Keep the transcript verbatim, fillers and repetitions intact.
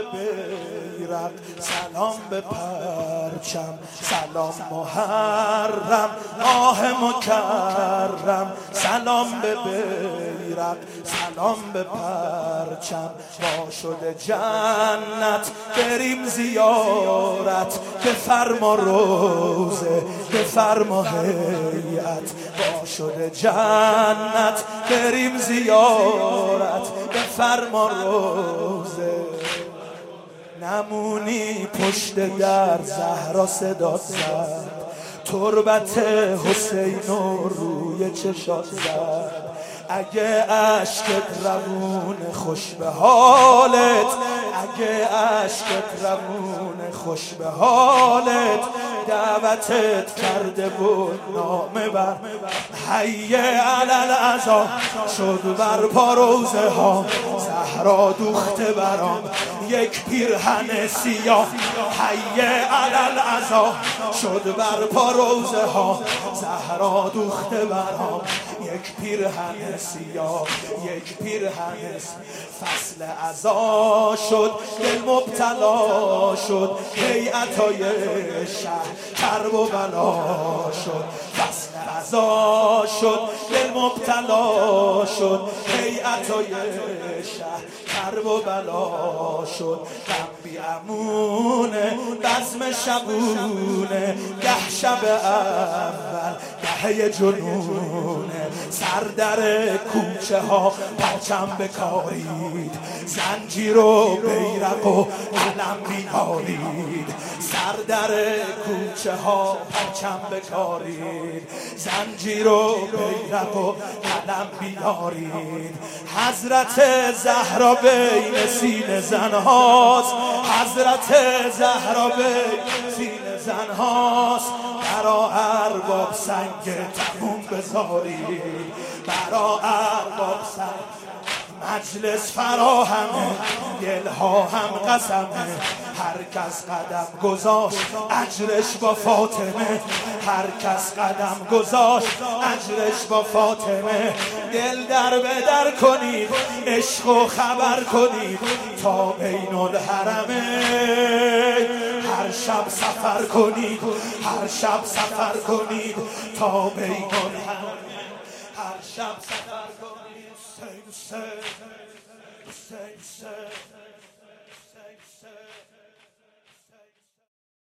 به بیرق، سلام به پرچم، سلام محرم ماه مکرم، سلام به بیرق، سلام به پرچم. ما شده جنت بریم زیارت، بفرما روزه بفرما هیئت. ما شده جنت بریم زیارت، بفرما روزه. نمونی پشت در زهرا صدا زد، تربت حسین و روی چشات زد. اگه عشقت روون خوش به حالت، اگه عشقت روون خوش به حالت، دعوتت کرده بود نامه بر حی علی العزا. شد بر پا روزه ها زهرا دوخته برام یک پیرهن سیاه. حی علی العزا شد بر پا روزه ها زهرا دوخته برام یک پیرهن سیاه، یک پیرهن. فصل عزا شد دل مبتلا شد، هیئتای شهر کرب و بلا شد. فصل عزا شد دل مبتلا شد، هیئتای شهر کرب و بلا شد. غم بی امونه بزم شبونه، گه شب اول گه جنونه. سر در کوچه ها پرچم بکارید، زنجیر و بیرق و علم بیارید. سر در کوچه ها پرچم بکارید، زنجیر و بیرق و علم بیارید. حضرت زهرا بین سینه زنهاست، حضرت زهرا بین سینه زنهاست. برا ارباب سنگ تموم بذارید، برا ارباب سنگ مجلس فراهمه، دلها هم قسمه. هر کس قدم گذاشت اجرش با فاطمه، هر کس قدم گذاشت اجرش با فاطمه. دل در به در کنید، عشق و خبر کنید تا بین الحرمه. هر شب سفر کنید، هر شب سفر کنید تا بین الحرمه. هر شب سفر کنید. Say, say, say, say, say, say.